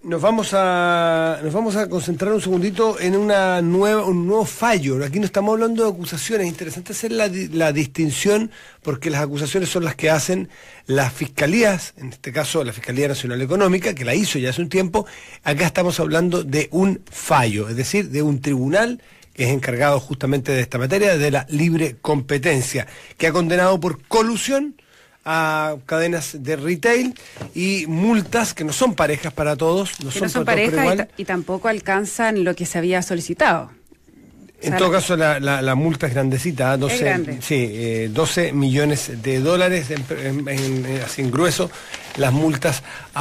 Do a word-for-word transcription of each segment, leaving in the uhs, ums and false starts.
Nos vamos a nos vamos a concentrar un segundito en una nueva un nuevo fallo. Aquí no estamos hablando de acusaciones. Es interesante hacer la, la distinción, porque las acusaciones son las que hacen las fiscalías, en este caso la Fiscalía Nacional Económica, que la hizo ya hace un tiempo. Acá estamos hablando de un fallo, es decir, de un tribunal que es encargado justamente de esta materia, de la libre competencia, que ha condenado por colusión a cadenas de retail y multas que no son parejas para todos, no que son, no son para todos por parejas igual. y, y tampoco alcanzan lo que se había solicitado. En o sea, todo caso, la, la, la multa es grandecita, ¿eh? doce, es grande. Sí, eh, doce millones de dólares en, en, en, en, así en grueso, las multas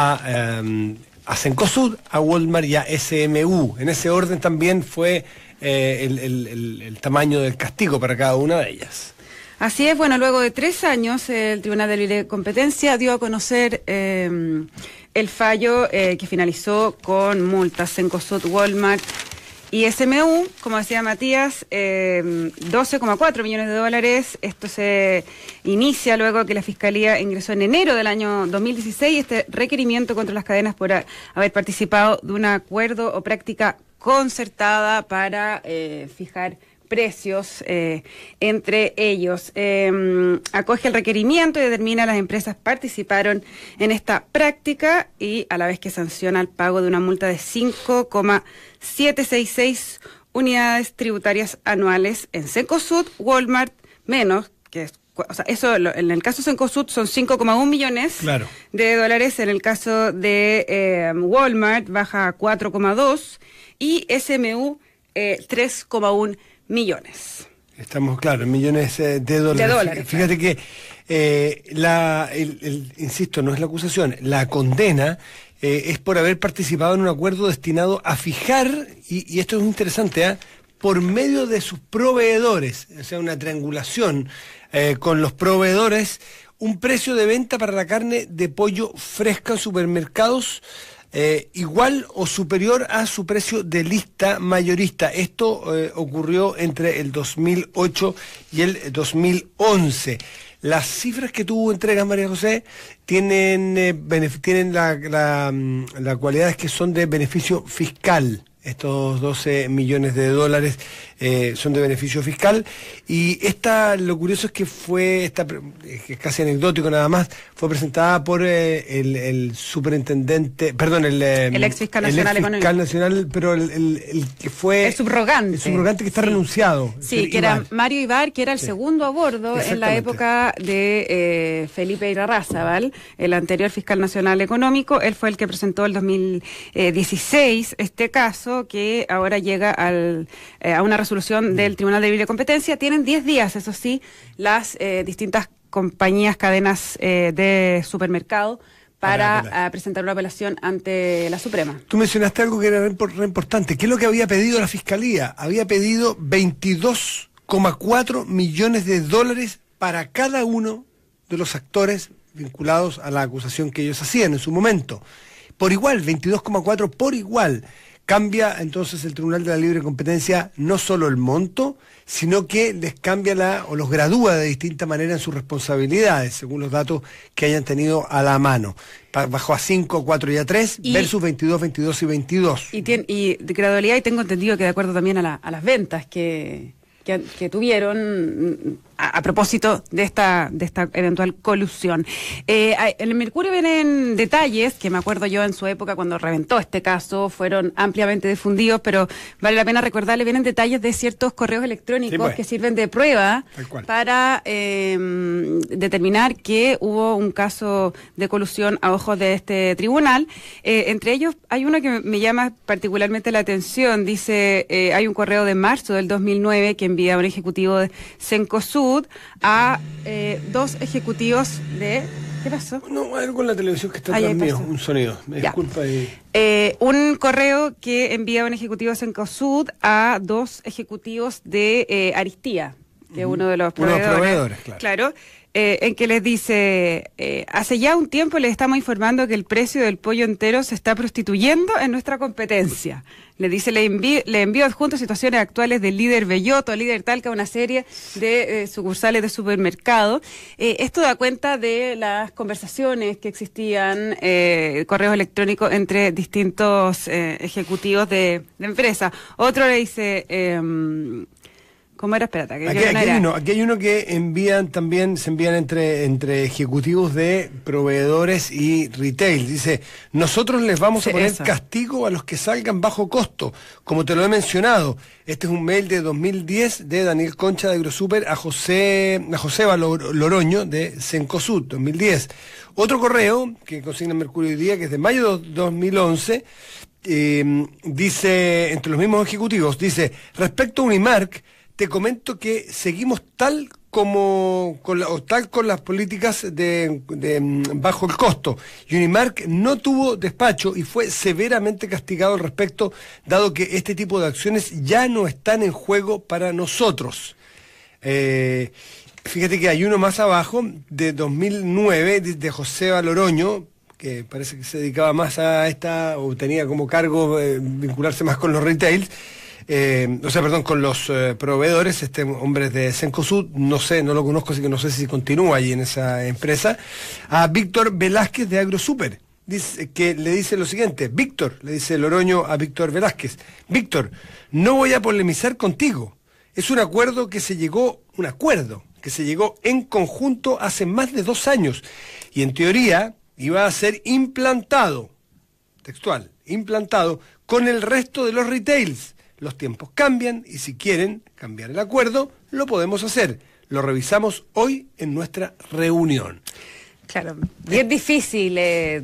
a, um, a Cencosud, a Walmart y a S M U. En ese orden también fue eh, el, el, el, el tamaño del castigo para cada una de ellas. Así es, bueno, luego de tres años el Tribunal de Libre Competencia dio a conocer eh, el fallo eh, que finalizó con multas Cencosud, Walmart y S M U, como decía Matías, eh, doce coma cuatro millones de dólares. Esto se inicia luego que la Fiscalía ingresó en enero del año dos mil dieciséis este requerimiento contra las cadenas por a, haber participado de un acuerdo o práctica concertada para eh, fijar precios eh, entre ellos. Eh, acoge el requerimiento y determina las empresas participaron en esta práctica y a la vez que sanciona el pago de una multa de cinco coma setecientos sesenta y seis unidades tributarias anuales en Cencosud, Walmart, menos, que es, o sea, eso en el caso de Cencosud son cinco coma uno millones Claro. de dólares, en el caso de eh, Walmart baja a cuatro coma dos y S M U eh, tres coma uno millones. Estamos claros, millones eh, de dólares. De dólares, Fíjate claro. que, eh, la, el, el, insisto, no es la acusación, la condena eh, es por haber participado en un acuerdo destinado a fijar, y, y esto es interesante, ¿eh? por medio de sus proveedores, o sea, una triangulación eh, con los proveedores, un precio de venta para la carne de pollo fresca en supermercados Eh, igual o superior a su precio de lista mayorista. Esto eh, ocurrió entre el dos mil ocho y el dos mil once. Las cifras que tú entregas, María José, tienen, eh, tienen la, la, la cualidad es que son de beneficio fiscal. Estos doce millones de dólares eh, son de beneficio fiscal, y esta, lo curioso es que fue, esta, que es casi anecdótico nada más, fue presentada por eh, el, el superintendente, perdón, el, eh, el ex fiscal nacional, el ex fiscal nacional, pero el, el, el que fue el subrogante, el subrogante que está sí. renunciado. Sí, que era Mario Ibar, que era el sí. segundo a bordo en la época de eh, Felipe Irarrázaval, el anterior fiscal nacional económico. Él fue el que presentó el dos mil dieciséis este caso, que ahora llega al, eh, a una resolución del Tribunal de Libre Competencia. Tienen diez días, eso sí, las eh, distintas compañías, cadenas eh, de supermercado para, para uh, presentar una apelación ante la Suprema. Tú mencionaste algo que era re importante. ¿Qué es lo que había pedido la Fiscalía? Había pedido veintidós coma cuatro millones de dólares para cada uno de los actores vinculados a la acusación que ellos hacían en su momento. Por igual, veintidós coma cuatro por igual. Cambia entonces el Tribunal de la Libre Competencia no solo el monto, sino que les cambia la, o los gradúa de distinta manera en sus responsabilidades, según los datos que hayan tenido a la mano. Bajó a cinco, cuatro y a tres, y, versus veintidós, veintidós y veintidós. Y, tiene, y de gradualidad, y tengo entendido que de acuerdo también a, la, a las ventas que, que, que tuvieron a, a propósito de esta de esta eventual colusión. Eh, en el Mercurio vienen detalles que me acuerdo yo en su época cuando reventó este caso, fueron ampliamente difundidos, pero vale la pena recordarle, vienen detalles de ciertos correos electrónicos sí, pues. que sirven de prueba para eh, determinar que hubo un caso de colusión a ojos de este tribunal. Eh, entre ellos hay uno que me llama particularmente la atención, dice, eh, hay un correo de marzo del dos mil nueve que envía un ejecutivo de Cencosud a eh, dos ejecutivos de... ¿Qué pasó? No, algo en la televisión que está Ahí atrás mío, pasó. un sonido. Me disculpa. Y... Eh, un correo que envía un ejecutivo de Cencosud a dos ejecutivos de eh, Aristía, que es uno de los proveedores. Uno de los proveedores, claro. Claro. eh, en que les dice, eh, hace ya un tiempo les estamos informando que el precio del pollo entero se está prostituyendo en nuestra competencia. Le dice, le envío, le envío adjunto situaciones actuales del líder Belloto, líder Talca, una serie de eh, sucursales de supermercado. Eh, esto da cuenta de las conversaciones que existían, eh, correos electrónicos entre distintos eh, ejecutivos de, de empresa. Otro le dice... Eh, ¿Cómo era? Espérate. Que aquí, no aquí, era. hay uno, aquí hay uno que envían también, se envían entre, entre ejecutivos de proveedores y retail. Dice, nosotros les vamos Sí, a poner eso. castigo a los que salgan bajo costo, como te lo he mencionado. Este es un mail de dos mil diez de Daniel Concha de AgroSuper a José a Joseba Lor- Loroño de Cencosud, dos mil diez. Otro correo que consigna Mercurio hoy día, que es de mayo de dos mil once, eh, dice, entre los mismos ejecutivos, dice, respecto a Unimark, te comento que seguimos tal como con la, o tal con las políticas de, de mm, bajo el costo. Unimark no tuvo despacho y fue severamente castigado al respecto, dado que este tipo de acciones ya no están en juego para nosotros. Eh, fíjate que hay uno más abajo, de dos mil nueve, de, de José Loroño, que parece que se dedicaba más a esta, o tenía como cargo eh, vincularse más con los retails. Eh, o sea, perdón, con los eh, proveedores, este hombre es de Cencosud, no sé, no lo conozco, así que no sé si continúa allí en esa empresa. A Víctor Velázquez de AgroSuper, dice, que le dice lo siguiente, Víctor, le dice Loroño a Víctor Velázquez, Víctor, no voy a polemizar contigo, es un acuerdo que se llegó, un acuerdo que se llegó en conjunto hace más de dos años, y en teoría iba a ser implantado, textual, implantado con el resto de los retails. Los tiempos cambian y si quieren cambiar el acuerdo, lo podemos hacer. Lo revisamos hoy en nuestra reunión. Claro, y es difícil eh,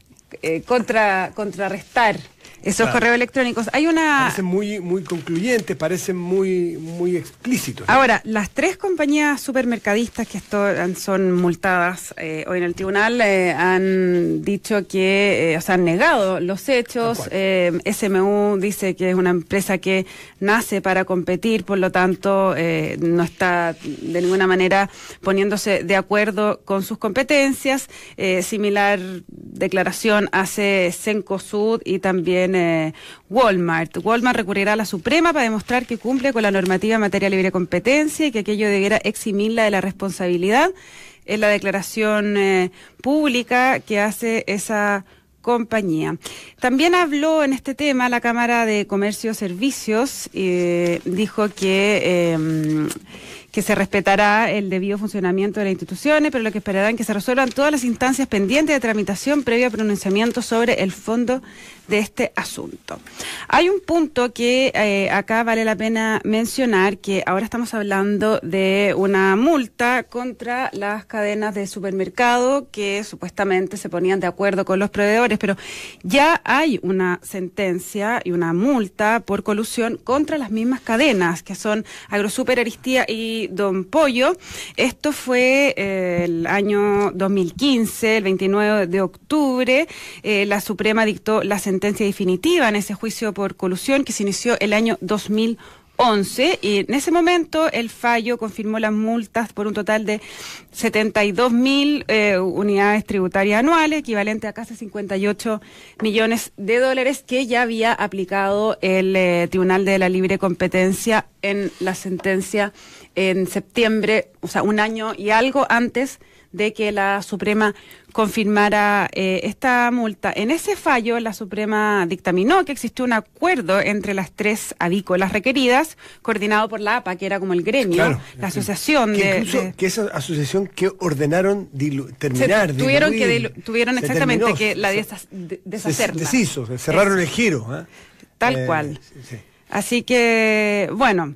eh, contra, contrarrestar esos Claro. correos electrónicos. Hay una... Parecen muy, muy concluyentes, parecen muy, muy explícitos, ¿no? Ahora, las tres compañías supermercadistas que esto, son multadas eh, hoy en el tribunal eh, han dicho que, eh, o sea, han negado los hechos. Eh, S M U dice que es una empresa que nace para competir, por lo tanto, eh, no está de ninguna manera poniéndose de acuerdo con sus competencias. Eh, similar declaración hace Cencosud y también eh, Walmart. Walmart recurrirá a la Suprema para demostrar que cumple con la normativa en materia de libre competencia y que aquello debiera eximirla de la responsabilidad. Es la declaración eh, pública que hace esa compañía. También habló en este tema la Cámara de Comercio y Servicios, eh, dijo que eh, que se respetará el debido funcionamiento de las instituciones, pero lo que esperarán que se resuelvan todas las instancias pendientes de tramitación previo a pronunciamiento sobre el fondo de este asunto. Hay un punto que eh, acá vale la pena mencionar, que ahora estamos hablando de una multa contra las cadenas de supermercado que supuestamente se ponían de acuerdo con los proveedores, pero ya hay una sentencia y una multa por colusión contra las mismas cadenas, que son AgroSuper, Aristía y Don Pollo. Esto fue eh, el año dos mil quince, el veintinueve de octubre, eh, la Suprema dictó la sentencia definitiva en ese juicio por colusión que se inició el año dos mil once, y en ese momento el fallo confirmó las multas por un total de setenta y dos mil eh, unidades tributarias anuales, equivalente a casi cincuenta y ocho millones de dólares, que ya había aplicado el eh, Tribunal de la Libre Competencia en la sentencia en septiembre, o sea, un año y algo antes de que la Suprema confirmara eh, esta multa. En ese fallo, la Suprema dictaminó que existió un acuerdo entre las tres avícolas requeridas, coordinado por la A P A, que era como el gremio, Claro, la asociación que de, incluso de... que esa asociación que ordenaron dilu- terminar, se tuvieron diluir, que dilu- tuvieron se exactamente terminó, que la se- desha- de- se deshacerla. deshizo, se cerraron el giro. ¿eh? Tal Eh, cual. sí, sí. Así que, bueno,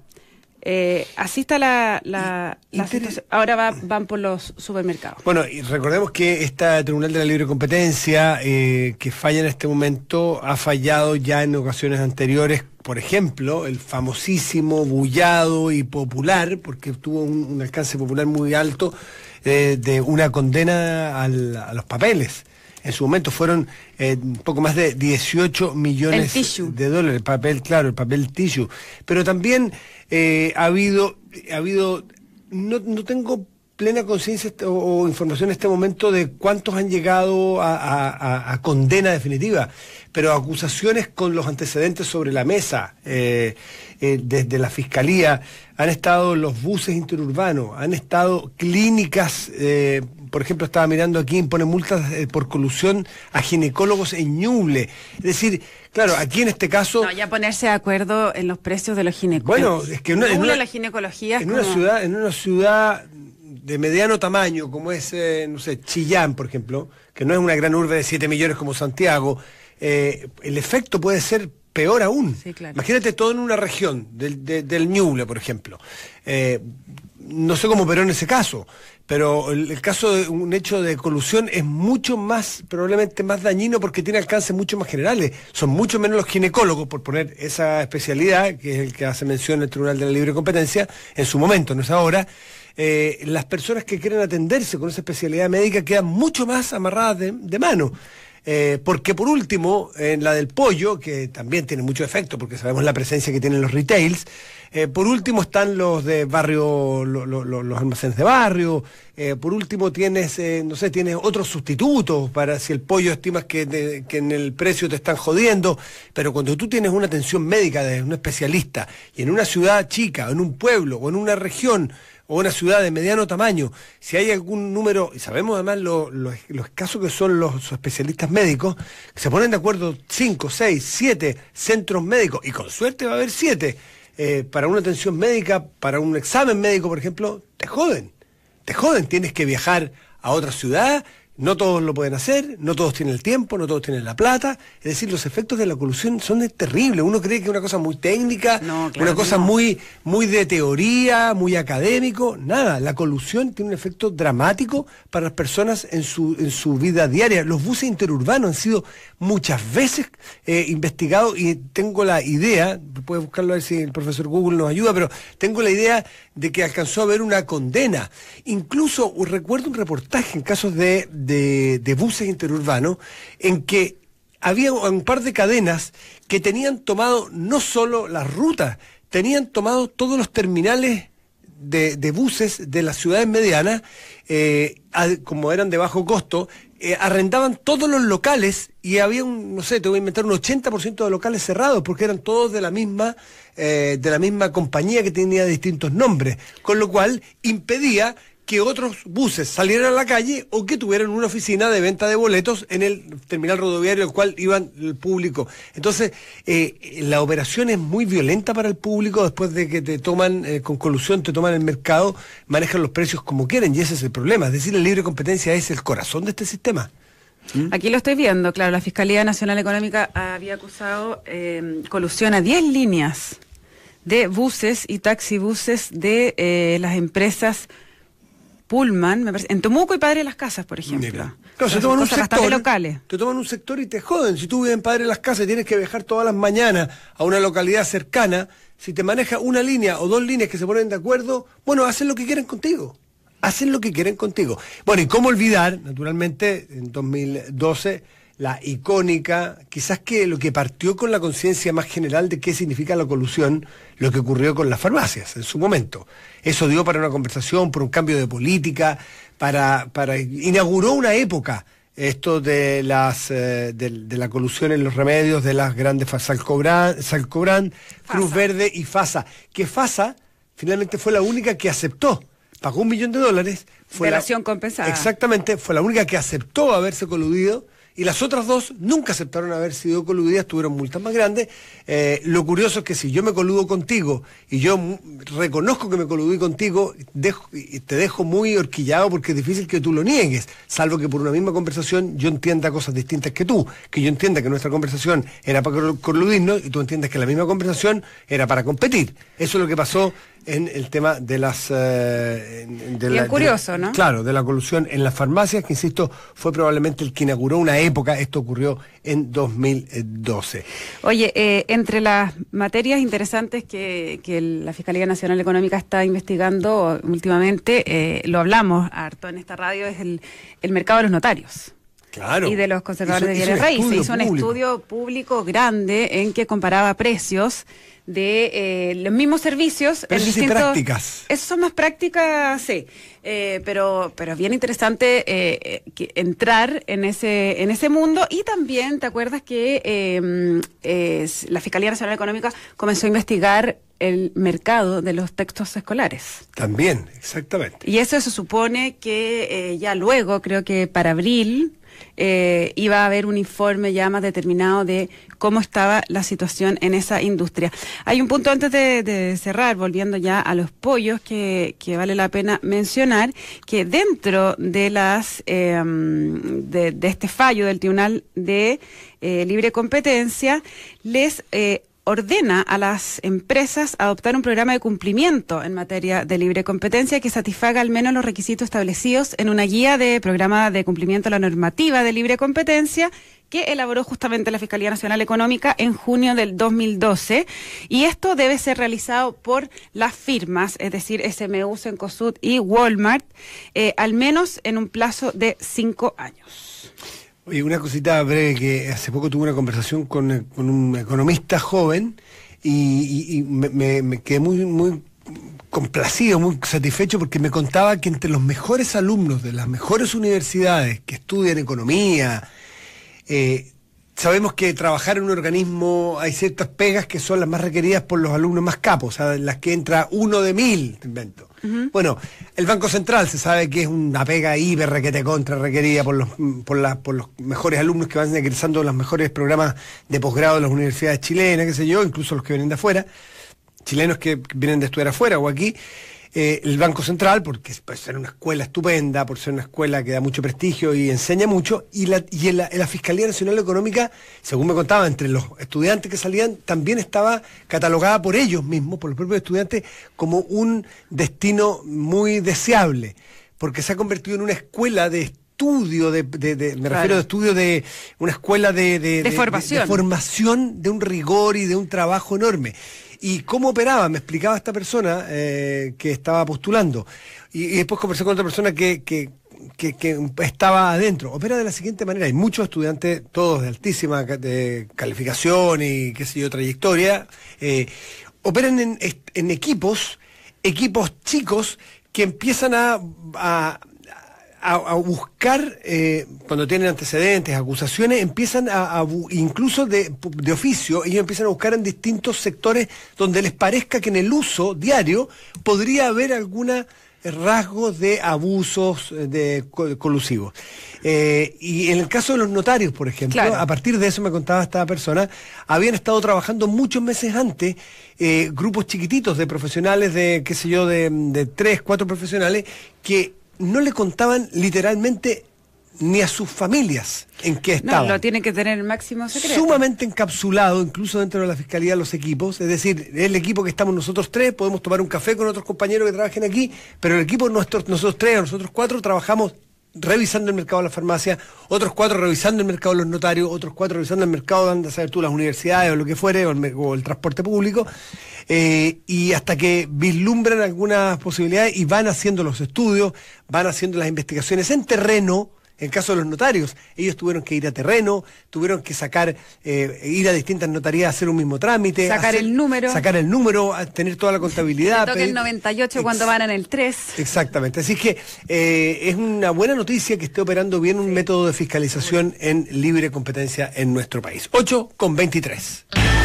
eh, así está la, la, la Inter- situación. Ahora va, van por los supermercados. Bueno, y recordemos que esta Tribunal de la Libre Competencia, eh, que falla en este momento, ha fallado ya en ocasiones anteriores. Por ejemplo, el famosísimo, bullado y popular, porque tuvo un, un alcance popular muy alto, eh, de una condena al, a los papeles. En su momento fueron eh, un poco más de dieciocho millones El tissue. de dólares. El papel, claro, el papel tissue. Pero también eh, ha habido, ha habido, no, no tengo plena conciencia o, o información en este momento de cuántos han llegado a, a, a, a condena definitiva, pero acusaciones con los antecedentes sobre la mesa, eh, eh, desde la Fiscalía, han estado los buses interurbanos, han estado clínicas, eh, por ejemplo, estaba mirando aquí, impone multas eh, por colusión a ginecólogos en Ñuble. Es decir, claro, aquí en este caso... No, ya ponerse de acuerdo en los precios de los ginecólogos. Bueno, es que una, en una, la ginecología es en como... una ciudad, en una ciudad de mediano tamaño, como es, eh, no sé, Chillán, por ejemplo, que no es una gran urbe de siete millones como Santiago, eh, el efecto puede ser peor aún. Sí, claro. Imagínate todo en una región, del, de, del Ñuble, por ejemplo. Eh, no sé cómo operó en ese caso, pero el, el caso de un hecho de colusión es mucho más, probablemente más dañino porque tiene alcances mucho más generales. Son mucho menos los ginecólogos, por poner esa especialidad, que es el que hace mención el Tribunal de la Libre Competencia, en su momento, no es ahora. Eh, las personas que quieren atenderse con esa especialidad médica quedan mucho más amarradas de, de mano. Eh, porque por último, en la del pollo, que también tiene mucho efecto porque sabemos la presencia que tienen los retails, eh, por último están los de barrio, lo, lo, lo, los almacenes de barrio, eh, por último tienes, eh, no sé, tienes otros sustitutos para si el pollo estimas que, de, que en el precio te están jodiendo, pero cuando tú tienes una atención médica de un especialista y en una ciudad chica, en un pueblo o en una región, o una ciudad de mediano tamaño, si hay algún número, y sabemos además lo, lo, lo escasos que son los, los especialistas médicos, que se ponen de acuerdo cinco, seis, siete centros médicos, y con suerte va a haber siete, eh, para una atención médica, para un examen médico, por ejemplo, te joden, te joden, tienes que viajar a otra ciudad. No todos lo pueden hacer, no todos tienen el tiempo, no todos tienen la plata. Es decir, los efectos de la colusión son terribles. Uno cree que es una cosa muy técnica, no, claro una cosa no. muy, muy de teoría, muy académico. Nada, la colusión tiene un efecto dramático para las personas en su, en su vida diaria. Los buses interurbanos han sido muchas veces eh, investigados y tengo la idea, puedes buscarlo a ver si el profesor Google nos ayuda, pero tengo la idea de que alcanzó a haber una condena. Incluso recuerdo un reportaje en casos de De, de buses interurbanos, en que había un par de cadenas que tenían tomado no solo las rutas, tenían tomado todos los terminales de, de buses de las ciudades medianas, eh, a, como eran de bajo costo, eh, arrendaban todos los locales y había un, no sé, te voy a inventar, un ochenta por ciento de locales cerrados, porque eran todos de la misma, eh, de la misma compañía que tenía distintos nombres, con lo cual impedía que otros buses salieran a la calle o que tuvieran una oficina de venta de boletos en el terminal rodoviario al cual iban el público. Entonces, eh, la operación es muy violenta para el público. Después de que te toman, eh, con colusión, te toman el mercado, manejan los precios como quieren, y ese es el problema. Es decir, la libre competencia es el corazón de este sistema. ¿Mm? Aquí lo estoy viendo, claro, la Fiscalía Nacional Económica había acusado eh, colusión a diez líneas de buses y taxibuses de eh, las empresas Pullman, me parece, en Temuco y Padre de las Casas, por ejemplo. Mira. Claro, se toman un sector, locales. te toman un sector y te joden. Si tú vives en Padre de las Casas y tienes que viajar todas las mañanas a una localidad cercana, si te maneja una línea o dos líneas que se ponen de acuerdo, bueno, hacen lo que quieren contigo. Hacen lo que quieren contigo. Bueno, y cómo olvidar, naturalmente, en dos mil doce, la icónica, quizás que lo que partió con la conciencia más general de qué significa la colusión, lo que ocurrió con las farmacias en su momento. Eso dio para una conversación, por un cambio de política, para, para inauguró una época, esto de las eh, de, de la colusión en los remedios de las grandes Salcobran, Salcobran Cruz Verde y FASA, que FASA finalmente fue la única que aceptó. Pagó un millón de dólares. Fue Delación la, compensada. Exactamente, fue la única que aceptó haberse coludido. Y las otras dos nunca aceptaron haber sido coludidas, tuvieron multas más grandes. Eh, lo curioso es que si yo me coludo contigo y yo reconozco que me coludí contigo, dejo, te dejo muy horquillado porque es difícil que tú lo niegues, salvo que por una misma conversación yo entienda cosas distintas que tú, que yo entienda que nuestra conversación era para coludirnos y tú entiendas que la misma conversación era para competir. Eso es lo que pasó en el tema de las... Eh, de Bien la, curioso, de, ¿no? Claro, de la colusión en las farmacias, que insisto, fue probablemente el que inauguró una época. Esto ocurrió en dos mil doce. Oye, eh, entre las materias interesantes que, que la Fiscalía Nacional Económica está investigando últimamente, eh, lo hablamos harto en esta radio, es el, el mercado de los notarios. Claro. y de los conservadores hizo, de bienes raíces. Hizo un público. estudio público grande en que comparaba precios de eh, los mismos servicios pero en eso sí, distintos... prácticas. Esas son más prácticas, sí. Eh, pero, pero es bien interesante eh, que entrar en ese, en ese mundo. Y también, ¿te acuerdas que eh, eh, la Fiscalía Nacional Económica comenzó a investigar el mercado de los textos escolares? También, exactamente. Y eso se supone que eh, ya luego, creo que para abril, eh, iba a haber un informe ya más determinado de cómo estaba la situación en esa industria. Hay un punto antes de, de cerrar, volviendo ya a los pollos, que, que vale la pena mencionar, que dentro de las eh, de, de este fallo del Tribunal de eh, Libre Competencia, les... Eh, ordena a las empresas adoptar un programa de cumplimiento en materia de libre competencia que satisfaga al menos los requisitos establecidos en una guía de programa de cumplimiento a la normativa de libre competencia que elaboró justamente la Fiscalía Nacional Económica en junio del dos mil doce, y esto debe ser realizado por las firmas, es decir, S M U, Cencosud y Walmart, eh, al menos en un plazo de cinco años. Oye, una cosita breve, que hace poco tuve una conversación con, con un economista joven y, y, y me, me, me quedé muy, muy complacido, muy satisfecho, porque me contaba que entre los mejores alumnos de las mejores universidades que estudian economía, eh, sabemos que trabajar en un organismo hay ciertas pegas que son las más requeridas por los alumnos más capos, o sea, las que entra uno de mil, te invento. Uh-huh. Bueno, el Banco Central se sabe que es una pega hiper requete contra requerida por los, por, la, por los mejores alumnos que van egresando los mejores programas de posgrado de las universidades chilenas, qué sé yo, incluso los que vienen de afuera, chilenos que vienen de estudiar afuera o aquí. Eh, el Banco Central, porque puede ser una escuela estupenda, por ser una escuela que da mucho prestigio y enseña mucho, y la, y en la, en la Fiscalía Nacional Económica, según me contaba, entre los estudiantes que salían, también estaba catalogada por ellos mismos, por los propios estudiantes, como un destino muy deseable, porque se ha convertido en una escuela de estudio, de, de, de, me claro. refiero a estudio de una escuela de, de, de, de, formación. de, de formación, de un rigor y de un trabajo enorme. ¿Y cómo operaba? Me explicaba esta persona eh, que estaba postulando. Y, y después conversé con otra persona que, que, que, que estaba adentro. Opera de la siguiente manera. Hay muchos estudiantes, todos de altísima de calificación y qué sé yo, trayectoria. Eh, operan en, en equipos, equipos chicos que empiezan a... a A, a buscar, eh, cuando tienen antecedentes, acusaciones, empiezan a, a incluso de, de oficio, ellos empiezan a buscar en distintos sectores donde les parezca que en el uso diario podría haber alguna rasgos de abusos de colusivos. Eh, y en el caso de los notarios, por ejemplo, claro. a partir de eso me contaba esta persona, habían estado trabajando muchos meses antes eh, grupos chiquititos de profesionales, de qué sé yo, de, de tres, cuatro profesionales, que no le contaban literalmente ni a sus familias en qué estaban. No, lo tienen que tener el máximo secreto. Sumamente encapsulado, incluso dentro de la Fiscalía, los equipos. Es decir, el equipo que estamos nosotros tres, podemos tomar un café con otros compañeros que trabajen aquí, pero el equipo nuestro, nosotros tres o nosotros cuatro trabajamos revisando el mercado de la farmacia, otros cuatro revisando el mercado de los notarios, otros cuatro revisando el mercado de, a saber tú, las universidades o lo que fuere, o el, o el transporte público, eh, y hasta que vislumbran algunas posibilidades y van haciendo los estudios, van haciendo las investigaciones en terreno. En el caso de los notarios, ellos tuvieron que ir a terreno, tuvieron que sacar, eh, ir a distintas notarías a hacer un mismo trámite. Sacar hacer, el número. Sacar el número, a tener toda la contabilidad. Que toque el noventa y ocho cuando van en el tres. Exactamente. Así que eh, es una buena noticia que esté operando bien un sí. método de fiscalización en libre competencia en nuestro país. ocho con veintitrés.